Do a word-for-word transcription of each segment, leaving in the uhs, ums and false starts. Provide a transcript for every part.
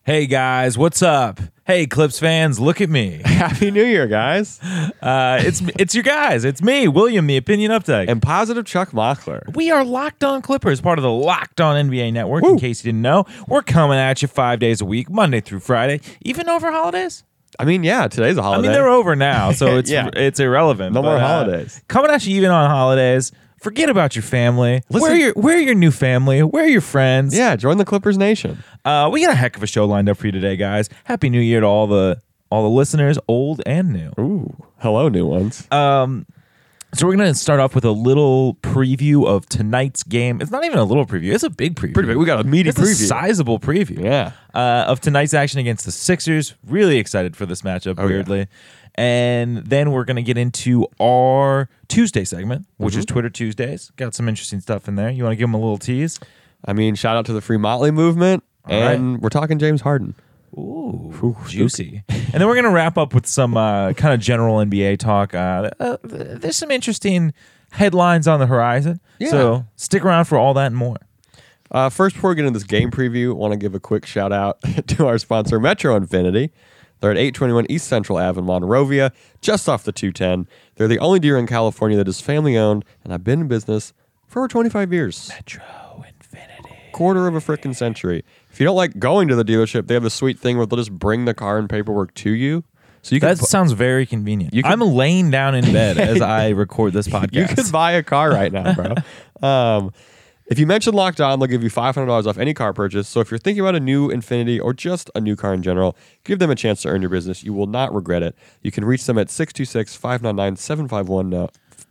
Hey guys, what's up? Hey Clips fans, look at me. Happy New Year, guys. Uh, it's it's your guys. It's me, William, the Opinion Updike. And positive Chuck Mockler. We are Locked On Clippers, part of the Locked On N B A Network. Woo. In case you didn't know, we're coming at you five days a week, Monday through Friday, even over holidays. I mean, yeah, today's a holiday. I mean, they're over now, so it's Yeah. it's irrelevant. No but, more uh, holidays. Coming at you even on holidays. Forget about your family. Listen- Where your where your new family? Where are your friends? Yeah, join the Clippers Nation. Uh, we got a heck of a show lined up for you today, guys. Happy New Year to all the all the listeners, old and new. Ooh, hello, new ones. Um, so we're gonna start off with a little preview of tonight's game. It's not even a little preview; it's a big preview. Pretty big. We got a meaty It's preview. a sizable preview. Yeah. Uh, of tonight's action against the Sixers. Really excited for this matchup. Oh, yeah. weirdly. And then we're going to get into our Tuesday segment, which Mm-hmm. is Twitter Tuesdays. Got some interesting stuff in there. You want to give them a little tease? I mean, shout out to the Free Motley movement. All and we're talking James Harden. Ooh, Ooh, juicy. And then we're going to wrap up with some uh, kind of general N B A talk. Uh, uh, there's some interesting headlines on the horizon. Yeah. So stick around for all that and more. Uh, first, before we get into this game preview, I want to give a quick shout out to our sponsor, Metro Infinity. They're at eight twenty-one East Central Ave in Monrovia, just off the two ten. They're the only dealer in California that is family owned, and I've been in business for over twenty-five years. Metro Infinity. Quarter of a freaking century. If you don't like going to the dealership, they have a sweet thing where they'll just bring the car and paperwork to you. So you can That bu- sounds very convenient. You can- I'm laying down in bed as I record this podcast. you can buy a car right now, bro. um, if you mention Locked On, they'll give you five hundred dollars off any car purchase. So if you're thinking about a new Infinity or just a new car in general, give them a chance to earn your business. You will not regret it. You can reach them at six two six, five nine nine, seven five one zero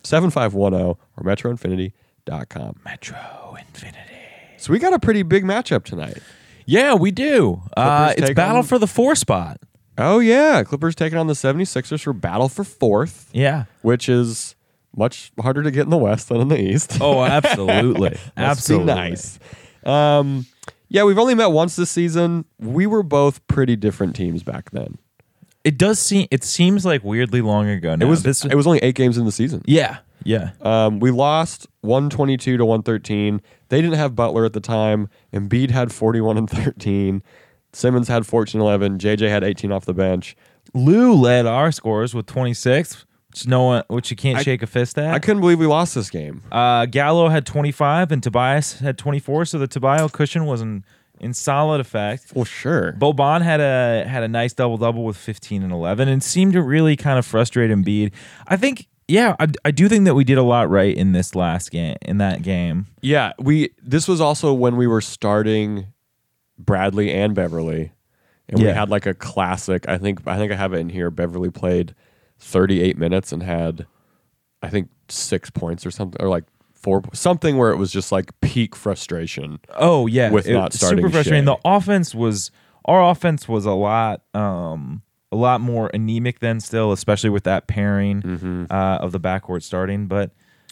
or metro infinity dot com. Metro Infinity. So we got a pretty big matchup tonight. Yeah, we do. Uh, Clippers it's take battle on- for the four spot. Oh, yeah. Clippers taking on the seventy-sixers for battle for fourth, Yeah. which is much harder to get in the West than in the East. Oh, absolutely. Must be Absolutely. nice. Um, yeah, we've only met once this season. We were both pretty different teams back then. It does seem. It seems like weirdly long ago now. It was This, it was only eight games in the season. yeah. Yeah. Um, we lost one twenty-two to one thirteen. They didn't have Butler at the time. Embiid had forty-one and thirteen. Simmons had fourteen eleven. J J had eighteen off the bench. Lou led our scores with twenty-six, which no one, which you can't I- shake a fist at. I couldn't believe we lost this game. Uh, Gallo had twenty-five and Tobias had twenty-four, so the Tobias cushion was in, in solid effect. Well, sure. Boban had a had a nice double double with fifteen and eleven, and seemed to really kind of frustrate Embiid. I think, yeah, I, I do think that we did a lot right in this last game, in that game. Yeah, we. This was also when we were starting Bradley and Beverly, and we Yeah. had like a classic. I think I think I have it in here. Beverly played thirty-eight minutes and had, I think, six points or something, or like four something where it was just like peak frustration. Oh yeah, With it- not starting super frustrating. Shea. The offense was our offense was a lot um a lot more anemic then still, especially with that pairing Mm-hmm. uh, of the backcourt starting. But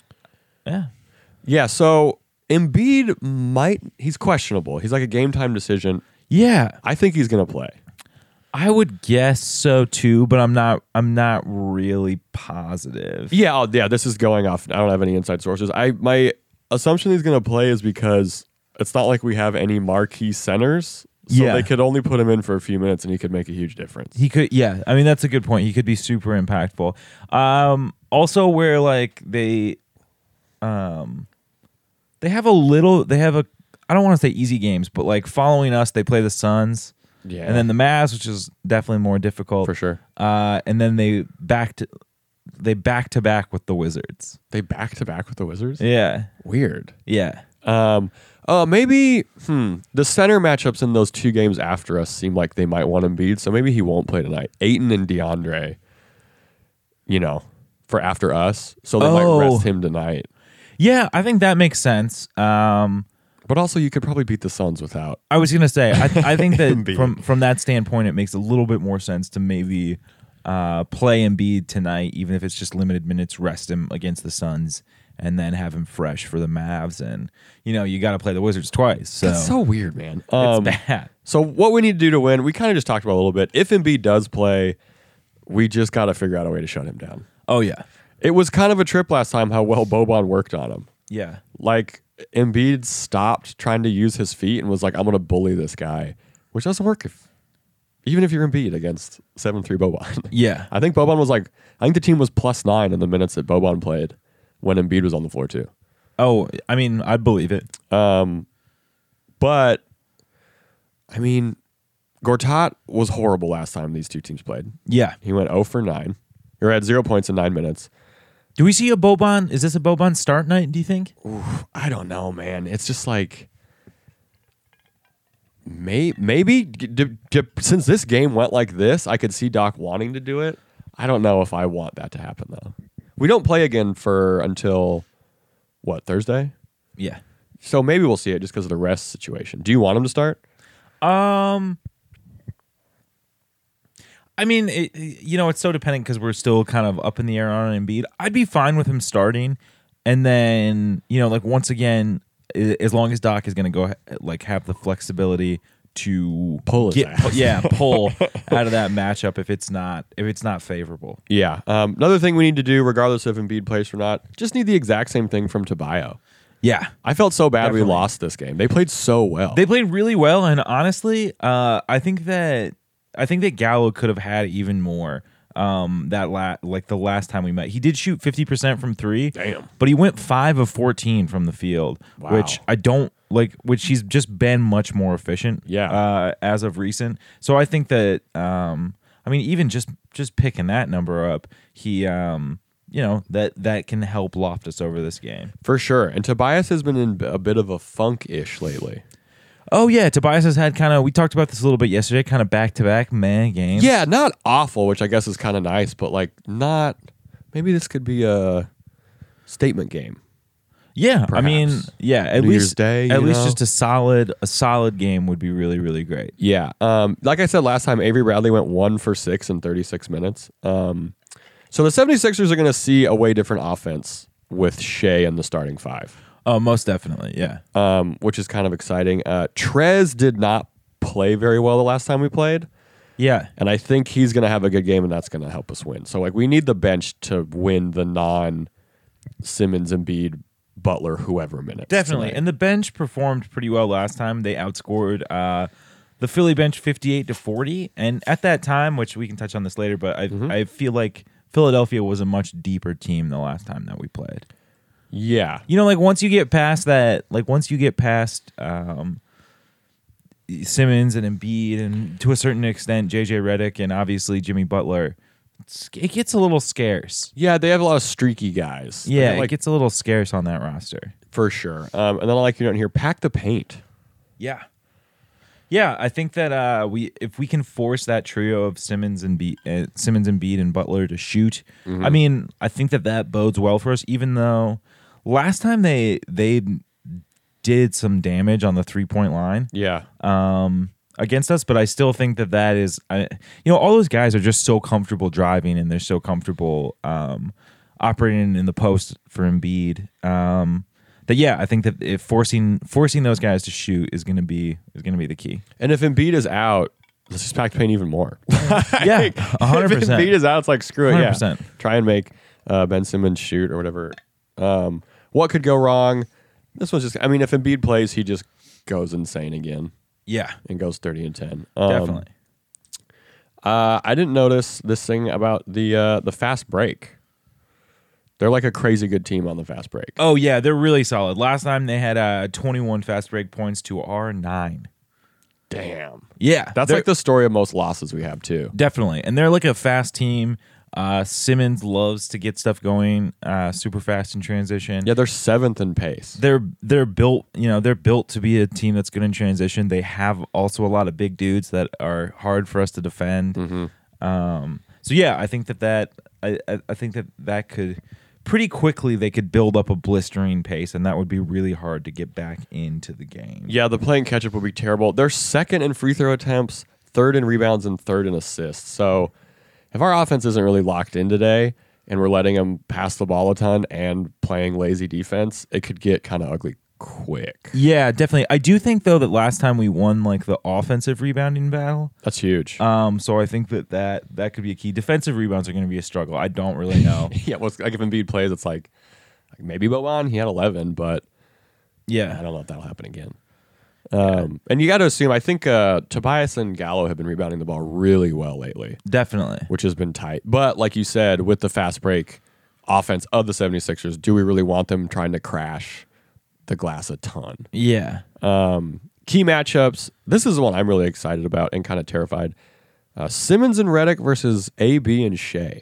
yeah, Yeah, so Embiid might. He's questionable. He's like a game time decision. yeah, I think he's gonna play. I would guess so too, but I'm not. I'm not really positive. Yeah, oh, yeah. This is going off. I don't have any inside sources. I my assumption he's going to play is because it's not like we have any marquee centers, so Yeah. they could only put him in for a few minutes, and he could make a huge difference. He could, yeah. I mean, that's a good point. He could be super impactful. Um, also, where like they, um, they have a little. They have a. I don't want to say easy games, but like following us, they play the Suns. Yeah, And then the Mavs, which is definitely more difficult for sure. Uh, and then they back to they back to back with the Wizards. They back to back with the Wizards. Yeah, Weird. yeah. Um. Oh, maybe. Hmm. The center matchups in those two games after us seem like they might want Embiid, so maybe he won't play tonight. Ayton and DeAndre. You know, for after us, so they Oh. might rest him tonight. Yeah, I think that makes sense. Um, But also, you could probably beat the Suns without. I was gonna say, I, I think that Embiid. from from that standpoint, it makes a little bit more sense to maybe uh, play Embiid tonight, even if it's just limited minutes. Rest him against the Suns, and then have him fresh for the Mavs. And you know, you got to play the Wizards twice, so, That's so weird, man. it's Um, bad. So what we need to do to win, we kind of just talked about a little bit. If Embiid does play, we just got to figure out a way to shut him down. Oh yeah, It was kind of a trip last time how well Boban worked on him. yeah. Like Embiid stopped trying to use his feet and was like, I'm going to bully this guy, which doesn't work if even if you're Embiid against seven three Boban. Yeah. I think Boban was like, I think the team was plus nine in the minutes that Boban played when Embiid was on the floor too. Oh, I mean, I believe it. Um, but I mean, Gortat was horrible last time these two teams played. Yeah. He went zero for nine, or had zero points in nine minutes. Do we see a Boban? Is this a Boban start night, do you think? Oof, I don't know, man. It's just like, may, maybe d- d- since this game went like this, I could see Doc wanting to do it. I don't know if I want that to happen, though. We don't play again for until, what, Thursday? Yeah. So maybe we'll see it just because of the rest situation. Do you want him to start? Um, I mean, it, you know, it's so dependent because we're still kind of up in the air on Embiid. I'd be fine with him starting, and then you know, like once again, i- as long as Doc is going to go like have the flexibility to Pull his get, ass. yeah, pull out of that matchup if it's not if it's not favorable. Yeah. Um, another thing we need to do, regardless if Embiid plays or not, just need the exact same thing from Tobias. Yeah, I felt so bad Definitely. we lost this game. They played so well. they played really well, and honestly, uh, I think that I think that Gallo could have had even more. Um, that la- like the last time we met, he did shoot fifty percent from three. Damn. But he went five of fourteen from the field, Wow. which I don't like. Which he's just been much more efficient. Yeah. Uh, as of recent, so I think that um, I mean, even just just picking that number up, he um. You know, that that can help Loftus over this game. For sure. And Tobias has been in a bit of a funk-ish lately. Oh, yeah. Tobias has had kind of, we talked about this a little bit yesterday, kind of back-to-back meh games. Yeah, not awful, which I guess is kind of nice, but like not, maybe this could be a statement game. Yeah. I mean, Perhaps. yeah, at New Year's least, Day, at you least know? just a solid, a solid game would be really, really great. Yeah. Um, like I said last time, Avery Bradley went one for six in thirty-six minutes. Um, so the 76ers are going to see a way different offense with Shea in the starting five. Oh, most definitely. Yeah. Um, which is kind of exciting. Uh, Trez did not play very well the last time we played, Yeah. and I think he's going to have a good game, and that's going to help us win. So, like, we need the bench to win the non-Simmons, Embiid, Butler, whoever minutes. Definitely. tonight. And the bench performed pretty well last time. They outscored uh, the Philly bench fifty-eight to forty. And at that time, which we can touch on this later, but I, Mm-hmm. I feel like Philadelphia was a much deeper team the last time that we played. yeah, You know, like once you get past that, like once you get past um, Simmons and Embiid, and to a certain extent J J Redick and obviously Jimmy Butler, it's, it gets a little scarce. yeah, they have a lot of streaky guys. They Yeah, got, it like gets a little scarce on that roster. for sure. Um, and then I like you down here, pack the paint. Yeah, yeah. I think that uh, we if we can force that trio of Simmons and Be- uh, Simmons and Embiid and Butler to shoot, Mm-hmm. I mean, I think that that bodes well for us. Even though last time they they did some damage on the three point line. Yeah, um, against us, but I still think that that is, I, you know, all those guys are just so comfortable driving and they're so comfortable um, operating in the post for Embiid. Um, that yeah, I think that if forcing forcing those guys to shoot is gonna be is gonna be the key. and if Embiid is out, let's just pack the paint even more. Yeah, a hundred If Embiid percent. is out, it's like screw it. one hundred Yeah, percent. try and make uh, Ben Simmons shoot or whatever. Um, what could go wrong? This one's just. I mean, if Embiid plays, he just goes insane again Yeah, and goes thirty and ten. Um, definitely. Uh, I didn't notice this thing about the uh, the fast break. They're like a crazy good team on the fast break. Oh yeah, they're really solid. Last time they had uh, twenty-one fast break points to our nine. Damn, Yeah, that's they're- like the story of most losses we have too. Definitely. And they're like a fast team. Uh, Simmons loves to get stuff going uh, super fast in transition. Yeah, they're seventh in pace. They're they're built, you know, they're built to be a team that's good in transition. They have also a lot of big dudes that are hard for us to defend. Mm-hmm. Um, so yeah, I think that that I, I I think that that could pretty quickly they could build up a blistering pace, and that would be really hard to get back into the game. Yeah, the playing catch up would be terrible. They're second in free throw attempts, third in rebounds, and third in assists. So if our offense isn't really locked in today and we're letting them pass the ball a ton and playing lazy defense, it could get kind of ugly quick. Yeah, definitely. I do think though that last time we won like the offensive rebounding battle. That's huge. Um, so I think that that, that could be a key. Defensive rebounds are going to be a struggle. I don't really know. yeah, well, it's like if Embiid plays, it's like, like maybe Boban, he had eleven, but I Yeah. don't know if that'll happen again. Um, and you got to assume, I think uh, Tobias and Gallo have been rebounding the ball really well lately, Definitely. which has been tight. But like you said, with the fast break offense of the 76ers, do we really want them trying to crash the glass a ton? Yeah. Um, key matchups. This is the one I'm really excited about and kind of terrified. Uh, Simmons and Redick versus A B and Shea.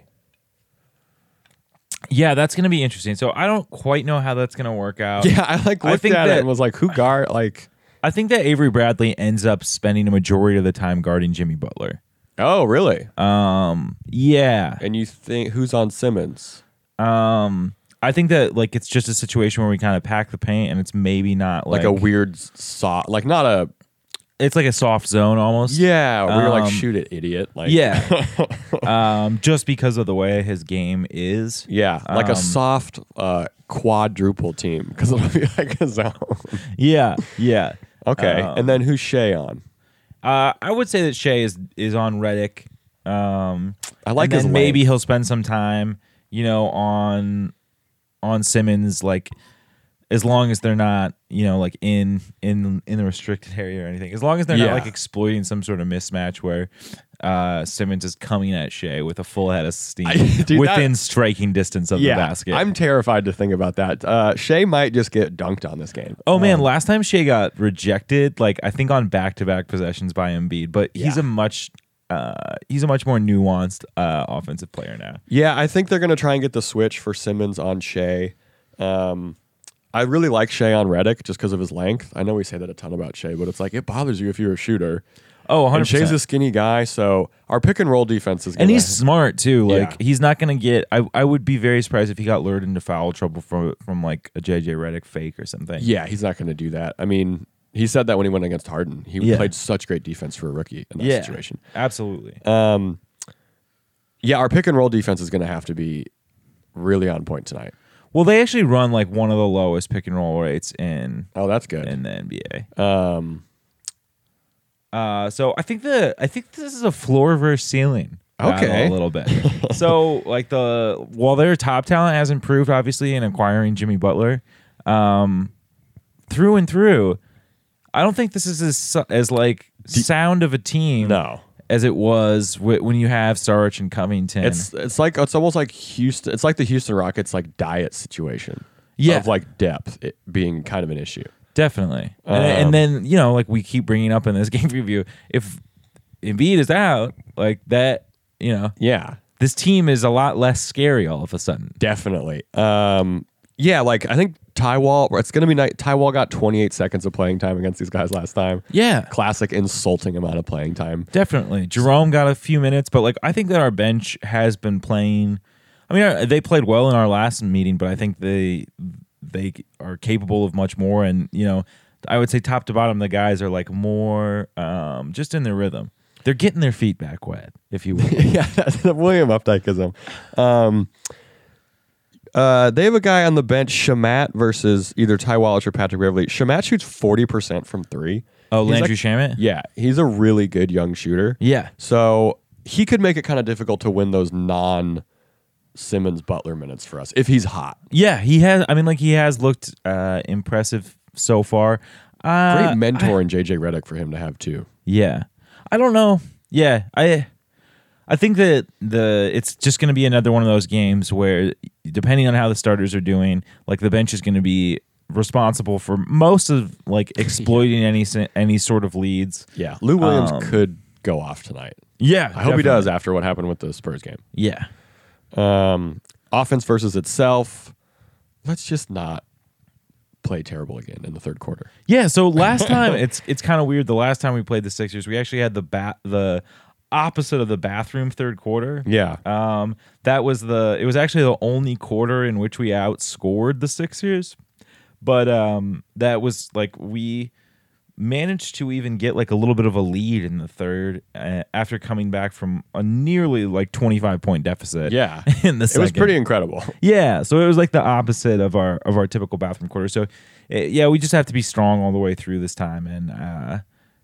Yeah, that's going to be interesting. So I don't quite know how that's going to work out. Yeah, I like I looked think at that- it and was like, who guard? Like, I think that Avery Bradley ends up spending a majority of the time guarding Jimmy Butler. oh, really? Um, yeah. And you think who's on Simmons? Um, I think that like it's just a situation where we kind of pack the paint, and it's maybe not like, Like, a weird soft, like not a It's like a soft zone almost. yeah. Where you're like, Um, shoot it, idiot. Like Yeah. um, just because of the way his game is. yeah, like a Um, soft uh, quadruple team because it'll be like a zone. Yeah. Yeah. Okay, Um, and then who's Shea on? Uh, I would say that Shea is is on Redick. Um, I like and his then length. maybe he'll spend some time, you know, on on Simmons, like as long as they're not, you know, like in in in the restricted area or anything. As long as they're Yeah. not like exploiting some sort of mismatch where uh, Simmons is coming at Shea with a full head of steam I- dude, within that- striking distance of the basket. I'm terrified to think about that. Uh, Shea might just get dunked on this game. Oh man, Um, last time Shea got rejected, like I think on back-to-back possessions by Embiid, but he's Yeah. a much uh, he's a much more nuanced uh, offensive player now. yeah, I think they're going to try and get the switch for Simmons on Shea. Um, I really like Shea on Redick just because of his length. I know we say that a ton about Shea, but it's like it bothers you if you're a shooter. Oh, one hundred And Shea's percent. a skinny guy, so our pick and roll defense is. Gonna, And he's smart too. Like Yeah. he's not gonna get. I, I would be very surprised if he got lured into foul trouble from from like a J J Redick fake or something. yeah, he's not going to do that. I mean, he said that when he went against Harden. He Yeah. played such great defense for a rookie in that yeah, situation. absolutely. Um, yeah, our pick and roll defense is going to have to be really on point tonight. Well, they actually run like one of the lowest pick and roll rates in Oh, that's good. in the N B A. Um, Uh, so I think the I think this is a floor versus ceiling. battle Okay. a little bit. So like the while their top talent has improved, obviously, in acquiring Jimmy Butler, um, through and through, I don't think this is as as like sound of a team no, as it was w- when you have Saric and Covington. it's it's like it's almost like Houston. It's like the Houston Rockets like diet situation. Yeah. of like depth it being kind of an issue. Definitely. And, Um, and then, you know, like we keep bringing up in this game review, if Embiid is out, like that, you know, Yeah, this team is a lot less scary all of a sudden. definitely. Um, yeah, like I think Ty Wall. It's gonna be night. Ty Wall got twenty-eight seconds of playing time against these guys last time. Yeah, Classic insulting amount of playing time. definitely. Jerome got a few minutes, but like I think that our bench has been playing. I mean, uh, they played well in our last meeting, but I think they they are capable of much more. And you know, I would say top to bottom, the guys are like more um, just in their rhythm. They're getting their feet back wet, if you will. Yeah, that's the William Updikeism. Um, uh, they have a guy on the bench, Shamat versus either Ty Wallace or Patrick Beverly. Shamat shoots forty percent from three. Oh, He's Landry like- Shamet? Yeah, he's a really good young shooter. Yeah. So he could make it kind of difficult to win those non Simmons Butler minutes for us if he's hot. Yeah, he has. I mean, like he has looked uh, impressive so far. Uh, Great mentor in J J Redick for him to have too. Yeah, I don't know. Yeah, I, I think that the it's just going to be another one of those games where, depending on how the starters are doing, like the bench is going to be responsible for most of like exploiting any si- any sort of leads. Yeah, Lou Williams Um, could go off tonight. Yeah, I hope he does after what happened with the Spurs game. Yeah. Um, offense versus itself. Let's just not play terrible again in the third quarter. Yeah, so last time it's it's kind of weird. The last time we played the Sixers, we actually had the bat the opposite of the bathroom third quarter. Yeah. Um, that was the it was actually the only quarter in which we outscored the Sixers, but um, that was like we managed to even get like a little bit of a lead in the third uh, after coming back from a nearly like twenty-five point deficit. Yeah. in the It second. was pretty incredible. Yeah, so it was like the opposite of our of our typical bathroom quarter. So, eh, yeah, we just have to be strong all the way through this time, and uh,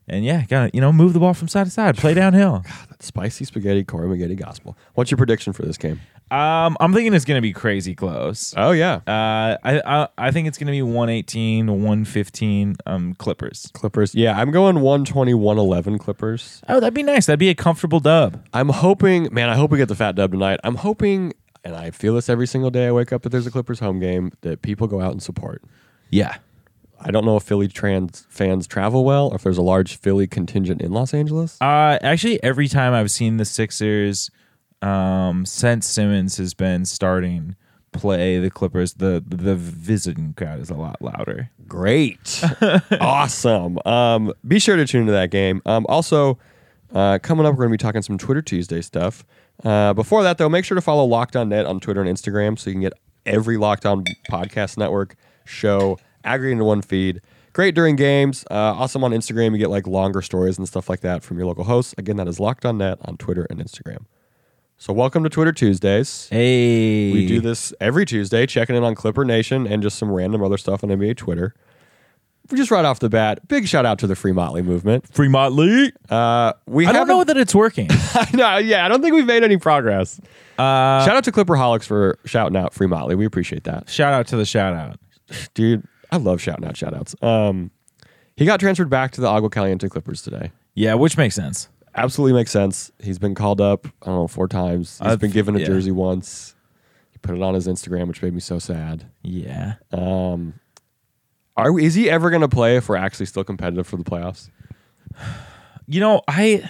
And yeah, gotta you know move the ball from side to side, play downhill. That spicy spaghetti, Corey Maggette gospel. What's your prediction for this game? Um, I'm thinking it's gonna be crazy close. Oh yeah, Uh, I I, I think it's gonna be one eighteen, one fifteen. Um, Clippers. Clippers. Yeah, I'm going one twenty, one eleven Clippers. Oh, that'd be nice. That'd be a comfortable dub. I'm hoping, man, I hope we get the fat dub tonight. I'm hoping, and I feel this every single day I wake up that there's a Clippers home game, that people go out and support. Yeah. I don't know if Philly trans fans travel well or if there's a large Philly contingent in Los Angeles. Uh, actually, every time I've seen the Sixers, um, since Simmons has been starting play the Clippers, the the visiting crowd is a lot louder. Great. Awesome. Um, be sure to tune into that game. Um, also, uh, coming up, we're going to be talking some Twitter Tuesday stuff. Uh, before that, though, make sure to follow Locked On Net on Twitter and Instagram so you can get every Locked On Podcast Network show aggregated into one feed. Great during games. Uh, awesome on Instagram. You get like longer stories and stuff like that from your local hosts. Again, that is Locked On Net on Twitter and Instagram. So welcome to Twitter Tuesdays. Hey. We do this every Tuesday, checking in on Clipper Nation and just some random other stuff on N B A Twitter. Just right off the bat, big shout out to the Free Motley movement. Free Motley. Uh, we I don't haven't- know that it's working. no, yeah, I don't think we've made any progress. Uh, Shout out to Clipperholics for shouting out Free Motley. We appreciate that. shout out to the shout out. Dude, I love shouting out shout outs. Um, he got transferred back to the Agua Caliente Clippers today. Yeah, which makes sense. Absolutely makes sense. He's been called up, I don't know, four times. He's Uh, been given a yeah. jersey once. He put it on his Instagram, which made me so sad. Yeah. Um, are we, is he ever going to play if we're actually still competitive for the playoffs? You know, I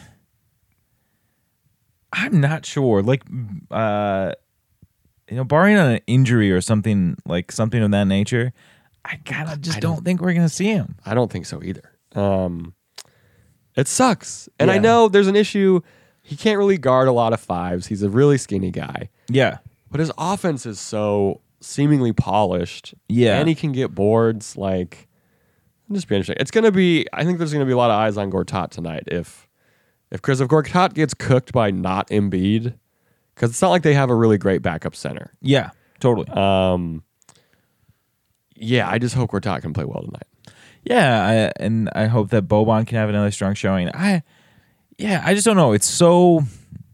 I'm not sure. Like uh you know, barring an injury or something like something of that nature, I kind of just I don't, don't- think we're going to see him. I don't think so either. Um, it sucks. And I Yeah. know there's an issue. He can't really guard a lot of fives. He's a really skinny guy. Yeah. But his offense is so seemingly polished. Yeah. And he can get boards. Like, it'll just be interesting. It's going to be, I think there's going to be a lot of eyes on Gortat tonight. If, if, because if Gortat gets cooked by not Embiid, because it's not like they have a really great backup center. Yeah, totally. Um, yeah, I just hope Gortat can play well tonight. Yeah, I, and I hope that Boban can have another strong showing. I, yeah, I just don't know. It's so,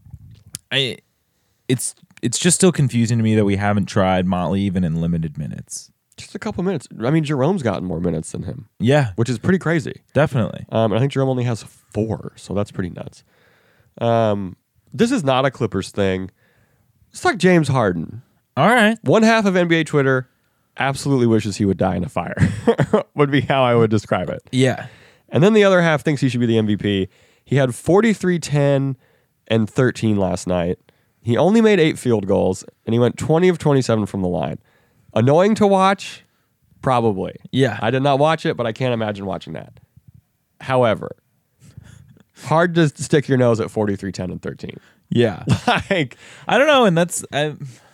I, it's it's just still confusing to me that we haven't tried Motley even in limited minutes. Just a couple minutes. I mean, Jerome's gotten more minutes than him, Yeah, which is pretty crazy. definitely. Um, and I think Jerome only has four, so that's pretty nuts. Um, this is not a Clippers thing. Let's talk James Harden. All right. One half of N B A Twitter absolutely wishes he would die in a fire, would be how I would describe it. Yeah. And then the other half thinks he should be the M V P. He had forty-three, ten, and thirteen last night. He only made eight field goals, and he went twenty of twenty-seven from the line. Annoying to watch? Probably. Yeah. I did not watch it, but I can't imagine watching that. However, hard to stick your nose at forty-three, ten, and thirteen. Yeah. Like, I don't know, and that's I,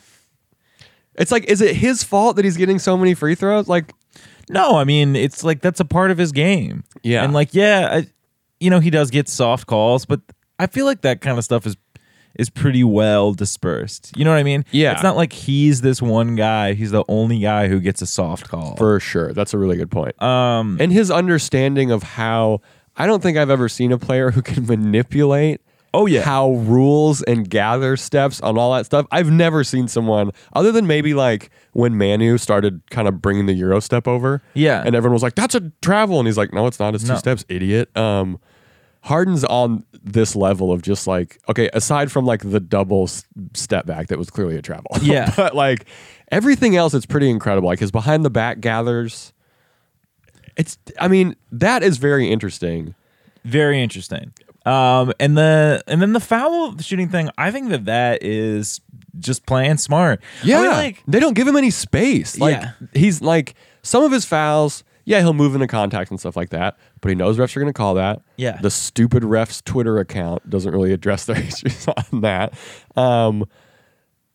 it's like, is it his fault that he's getting so many free throws? Like, no. I mean, it's like that's a part of his game. Yeah. and like yeah, I, you know, he does get soft calls, but I feel like that kind of stuff is is pretty well dispersed. You know what I mean? Yeah. It's not like he's this one guy. He's the only guy who gets a soft call. for sure. That's a really good point. um. And his understanding of how, I don't think I've ever seen a player who can manipulate Oh yeah. how rules and gather steps on all that stuff. I've never seen someone, other than maybe like when Manu started kind of bringing the Euro step over. Yeah. And everyone was like, that's a travel. And he's like, no, it's not. It's two No. steps, idiot. Um, Harden's on this level of just like, okay, aside from like the double s- step back that was clearly a travel. Yeah. But like everything else, it's pretty incredible. Like his behind the back gathers. It's, I mean, that is very interesting. Very interesting. Um, and the and then the foul shooting thing, I think that that is just playing smart. Yeah, I mean, like they don't give him any space. Like Yeah. he's like some of his fouls. Yeah, he'll move into contact and stuff like that, but he knows refs are going to call that. Yeah. The stupid refs Twitter account doesn't really address their issues on that. Um,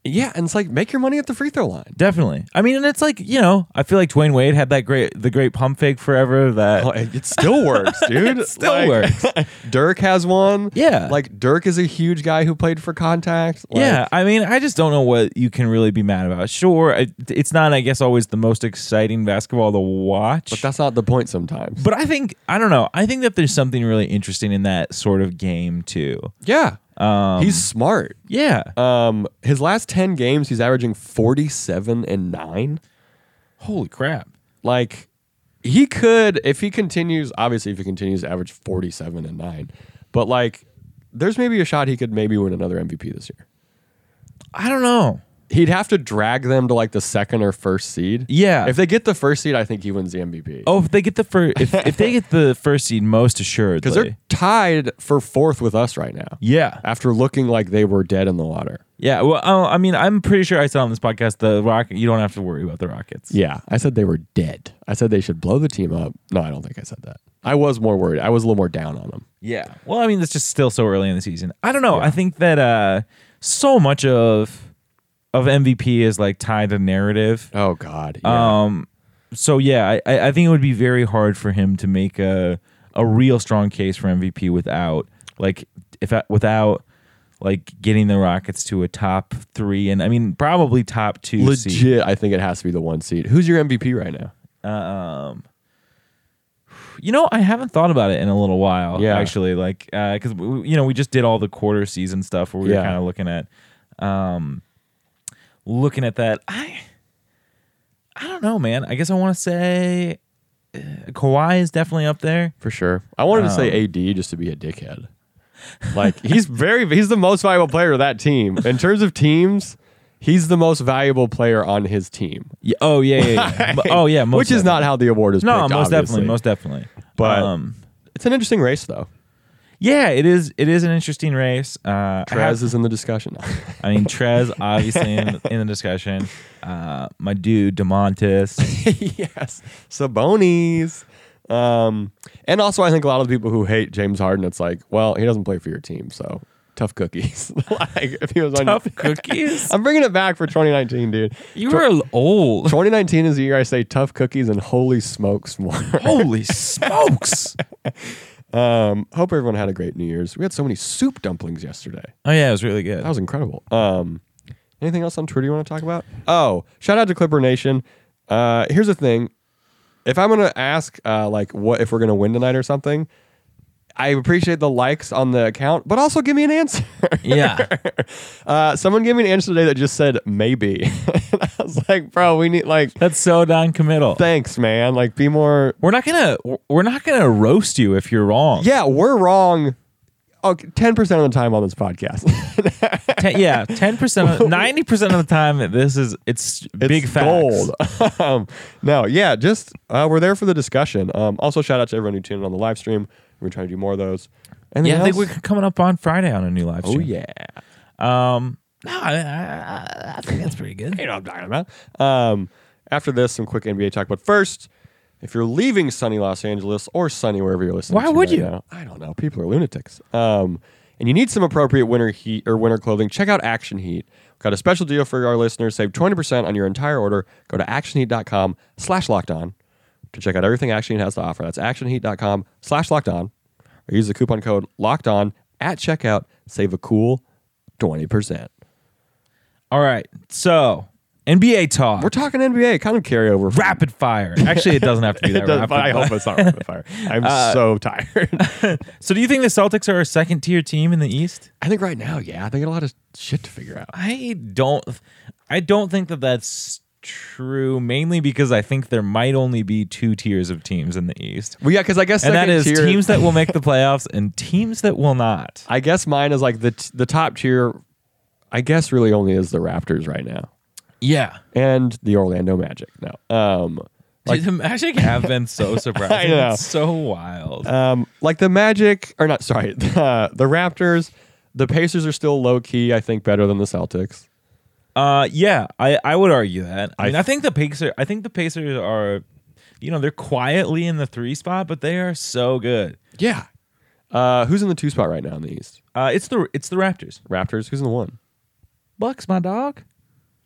Yeah, and it's like make your money at the free throw line. Definitely. I mean, and it's like, you know, I feel like Dwayne Wade had that great, the great pump fake forever. That Oh, it still works, dude. It still Like, works. Dirk has one. Yeah. Like Dirk is a huge guy who played for Contact. Like, yeah. I mean, I just don't know what you can really be mad about. Sure, it, it's not, I guess, always the most exciting basketball to watch. But that's not the point sometimes. But I think, I don't know. I think that there's something really interesting in that sort of game too. yeah. Um, He's smart. yeah. Um, his last ten games, he's averaging forty-seven and nine. Holy crap. Like, he could, if he continues, obviously, if he continues to average forty-seven and nine, but like, there's maybe a shot he could maybe win another M V P this year. I don't know. He'd have to drag them to like the second or first seed. Yeah. If they get the first seed, I think he wins the M V P. Oh, if they get the first, if, if they get the first seed, most assuredly. Because they're tied for fourth with us right now. yeah. After looking like they were dead in the water. Yeah. Well, uh, I mean, I'm pretty sure I said on this podcast the Rocket. You don't have to worry about the Rockets. Yeah, I said they were dead. I said they should blow the team up. No, I don't think I said that. I was more worried. I was a little more down on them. Yeah. Well, I mean, it's just still so early in the season. I don't know. I think that uh, so much of of M V P is like tied to narrative. Oh God. Yeah. Um. So yeah, I I think it would be very hard for him to make a a real strong case for M V P without like if I, without like getting the Rockets to a top three and I mean probably top two. Legit, seed. I think it has to be the one seed. Who's your M V P right now? Um. You know, I haven't thought about it in a little while. Yeah. Actually, like because you know we just did all the quarter season stuff where we Yeah. were kind of looking at, um, looking at that. I, I don't know, man. I guess I want to say, uh, Kawhi is definitely up there. For sure. I wanted to say Um, A D just to be a dickhead. Like he's very he's the most valuable player of that team. In terms of teams, he's the most valuable player on his team. Yeah, oh yeah, yeah, yeah. But- oh yeah, most Which is definitely. not how the award is no, picked, most obviously. definitely, most definitely. But um, it's an interesting race though. yeah, it is. It is an interesting race. Uh, I Trez have- is in the discussion. I mean, Trez obviously in, in the discussion. Uh, my dude Demontis. Yes. Sabonis. Um, and also, I think a lot of the people who hate James Harden, it's like, well, he doesn't play for your team, so tough cookies. Like, if he was on Tough cookies. I'm bringing it back for twenty nineteen, dude. You were old. twenty nineteen is the year I say tough cookies and holy smokes more. Holy smokes! um, hope everyone had a great New Year's. We had so many soup dumplings yesterday. Oh yeah, it was really good. That was incredible. Um, anything else on Twitter you want to talk about? Oh, shout out to Clipper Nation. Uh, here's the thing. If I'm gonna ask, uh, like, what if we're gonna win tonight or something, I appreciate the likes on the account, but also give me an answer. Yeah. uh, someone gave me an answer today that just said maybe. And I was like, bro, we need like, That's so non-committal. thanks, man. Like, be more. We're not gonna we're not gonna roast you if you're wrong. Yeah, we're wrong. Oh, ten percent of the time on this podcast. Ten, yeah, ten percent, ninety percent of the time that this is it's, It's big facts. gold. um, no, yeah, just uh, we're there for the discussion. Um, also, shout out to everyone who tuned in on the live stream. We're trying to do more of those. Anything Yeah, I think else? we're coming up on Friday on a new live Oh stream. yeah, Um, no, I, I, I think that's pretty good. you know what I'm talking about. Um, after this, some quick N B A talk. But first, if you're leaving sunny Los Angeles or sunny wherever you're listening, Why to would right you? now, I don't know. People are lunatics. Um, and you need some appropriate winter heat or winter clothing. Check out Action Heat. We've got a special deal for our listeners. Save twenty percent on your entire order. Go to actionheat.com slash locked on to check out everything Action Heat has to offer. That's actionheat.com slash locked on. Or use the coupon code locked on at checkout. Save a cool twenty percent. All right, so N B A talk. We're talking N B A, kind of carryover. from- rapid fire. Actually, it doesn't have to be that It does, rapid. but I but- hope it's not rapid fire. I'm Uh, so tired. So, do you think the Celtics are a second tier team in the East? I think right now, yeah, they got a lot of shit to figure out. I don't. I don't think that that's true. Mainly because I think there might only be two tiers of teams in the East, Well, yeah, because I guess and that second is tier, teams that will make the playoffs and teams that will not. I guess mine is like the t- the top tier. I guess really only is the Raptors right now Yeah. and the Orlando Magic. No, um, Like, the Magic have been so surprising. I know. It's so wild. um, like the Magic or not? Sorry, the, the Raptors. The Pacers are still low key. I think better than the Celtics. Uh, yeah, I, I would argue that. I I mean, I think the Pacers. I think the Pacers are, you know, they're quietly in the three spot, but they are so good. Yeah. Uh, who's in the two spot right now in the East? Uh, it's the it's the Raptors. Raptors. Who's in the one? Bucks, my dog.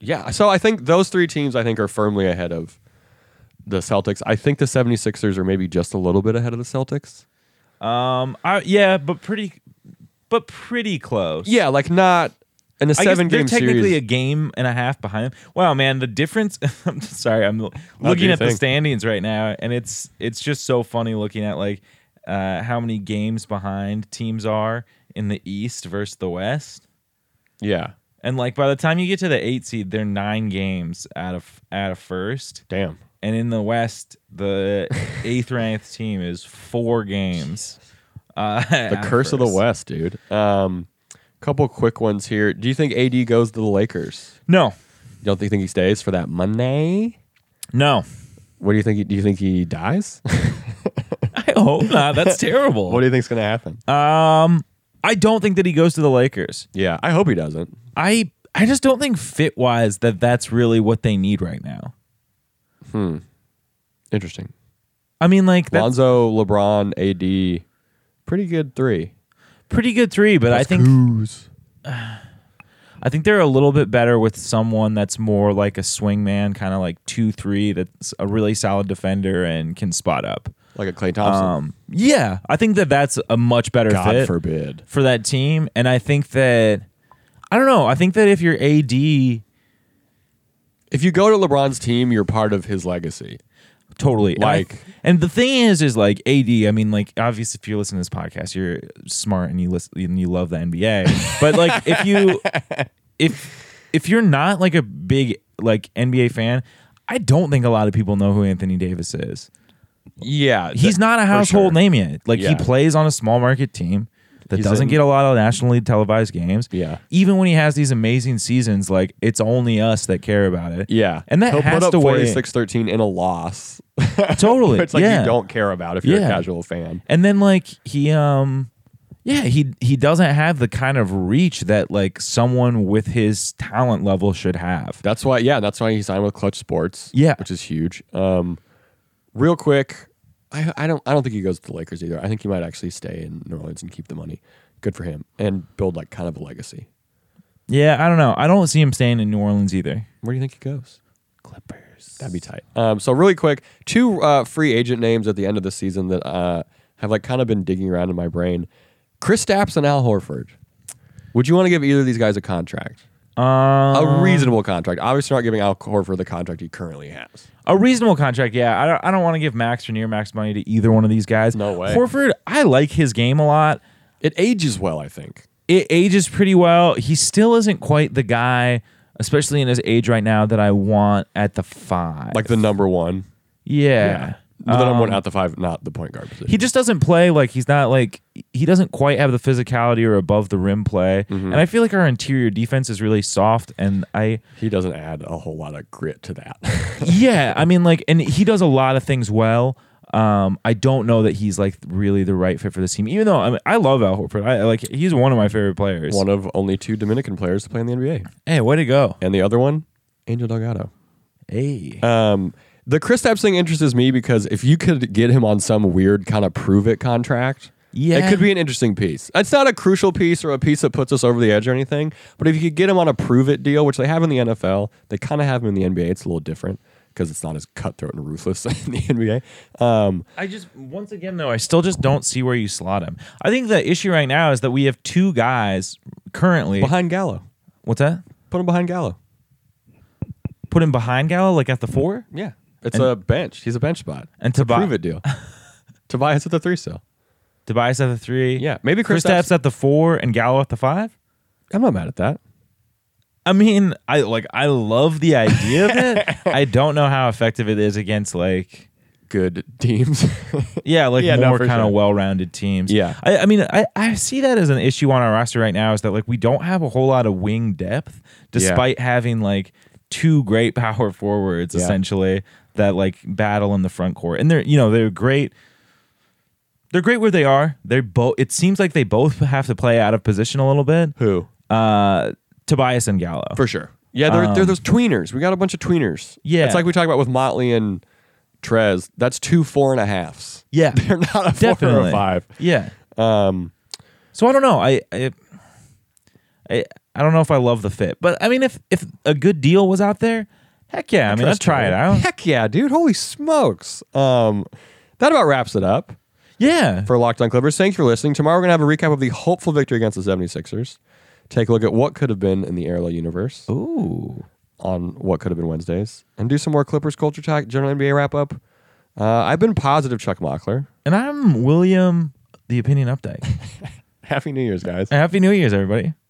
Yeah, so I think those three teams I think are firmly ahead of the Celtics. I think the 76ers are maybe just a little bit ahead of the Celtics. Um, I, yeah, but pretty, but pretty close. Yeah, like not in a I seven guess they're game technically series. a game and a half behind them. Wow, man, the difference. I'm sorry, I'm do looking you at the think? standings right now, and it's it's just so funny looking at like uh, how many games behind teams are in the East versus the West. Yeah, And like by the time you get to the eight seed, they're nine games out of out of first. damn. And in the West, the eighth ranked team is four games. Uh, The curse of the West, dude. Um, couple quick ones here. Do you think A D goes to the Lakers? No, You don't think he stays for that money? no. What do you think? He, do you think he dies? I hope not. That's terrible. What do you think's going to happen? Um, I don't think that he goes to the Lakers. Yeah, I hope he doesn't. I I just don't think fit wise that that's really what they need right now. Hmm. Interesting. I mean, like that's Lonzo, LeBron, A D, pretty good three. pretty good three, but I think Who's? I think they're a little bit better with someone that's more like a swingman, kind of like two three, that's a really solid defender and can spot up. Like a Klay Thompson. Um, yeah, I think that that's a much better God fit forbid. for that team, and I think that I don't know. I think that if you're A D, If you go to LeBron's team, you're part of his legacy. totally and I- Like- and the thing is, is like A D. I mean, like obviously, if you're listening to this podcast, you're smart and you listen and you love the N B A. But like, if you if if you're not like a big like N B A fan, I don't think a lot of people know who Anthony Davis is. Yeah. He's th- not a for household sure. name yet. Like he Yeah. plays on a small market team that He's doesn't in- get a lot of nationally televised games. Yeah. Even when he has these amazing seasons, like it's only us that care about it. Yeah. And that He'll has put up to weigh- forty-six thirteen in a loss. Totally. It's like yeah. you don't care about if you're Yeah. a casual fan. And then like he um yeah, he he doesn't have the kind of reach that like someone with his talent level should have. That's why, yeah, that's why he signed with Clutch Sports. Yeah. Which is huge. Um, real quick, I, I don't I don't think he goes to the Lakers either. I think he might actually stay in New Orleans and keep the money. Good for him. And build like kind of a legacy. Yeah, I don't know. I don't see him staying in New Orleans either. Where do you think he goes? Clippers. That'd be tight. Um, so really quick, two uh, free agent names at the end of the season that uh, have like kind of been digging around in my brain. Chris Stapps and Al Horford. Would you want to give either of these guys a contract? Um, A reasonable contract. Obviously not giving Al Horford the contract he currently has. A reasonable contract, yeah. I don't, I don't want to give max or near max money to either one of these guys. No way. Horford, I like his game a lot. It ages well, I think. It ages pretty well. He still isn't quite the guy, especially in his age right now, that I want at the five. Like the number one. yeah. The number one Um, at the five, not the point guard position. He just doesn't play like he's not like he doesn't quite have the physicality or above the rim play. Mm-hmm. And I feel like our interior defense is really soft. And I, He doesn't add a whole lot of grit to that. yeah, I mean, like, and he does a lot of things well. Um, I don't know that he's like really the right fit for this team. Even though I mean, I love Al Horford, I like he's one of my favorite players. One of only two Dominican players to play in the N B A. Hey, way to go! And the other one, Angel Delgado. Hey, Um, the Chris Stapps thing interests me because if you could get him on some weird kind of prove it contract, yeah, it could be an interesting piece. It's not a crucial piece or a piece that puts us over the edge or anything, but if you could get him on a prove it deal, which they have in the N F L, they kind of have him in the N B A. It's a little different because it's not as cutthroat and ruthless in the N B A. Um, I just once again though, I still just don't see where you slot him. I think the issue right now is that we have two guys currently. behind Gallo. What's that? Put him behind Gallo. Put him behind Gallo, like at the four, Yeah. It's And- a bench. He's a bench spot. and It's a Tobias prove it deal. Tobias at the three still. Tobias at the three. Yeah. Maybe Chris, Chris Stapps. Stapps at the four and Gallo at the five. I'm not mad at that. I mean, I like I love the idea of it. I don't know how effective it is against like Good teams. yeah, like Yeah, no, more for kind of sure. well-rounded teams. Yeah. I, I mean, I, I see that as an issue on our roster right now is that like we don't have a whole lot of wing depth, despite having like two great power forwards Yeah. essentially that like battle in the front court, and they're you know they're great. They're great where they are. They're both. It seems like they both have to play out of position a little bit. Who? Uh, Tobias and Gallo. For sure. Yeah, they're, they're Um, those tweeners. We got a bunch of tweeners. Yeah. It's like we talked about with Motley and Trez. That's two four and a halves. Yeah, They're not a four or definitely a five. Yeah. Um, So I don't know. I, I, I I don't know if I love the fit, but I mean, if if a good deal was out there, heck yeah, I mean, I'd try it out. Heck yeah, dude! Holy smokes! Um, that about wraps it up Yeah. for Locked On Clippers. Thanks for listening. Tomorrow we're gonna have a recap of the hopeful victory against the seventy-sixers. Take a look at what could have been in the Arrow universe Ooh. on what could have been Wednesdays, and do some more Clippers culture talk. General N B A wrap up. Uh, I've been positive Chuck Mockler. And I'm William, the opinion update. Happy New Year's, guys. Happy New Year's, everybody.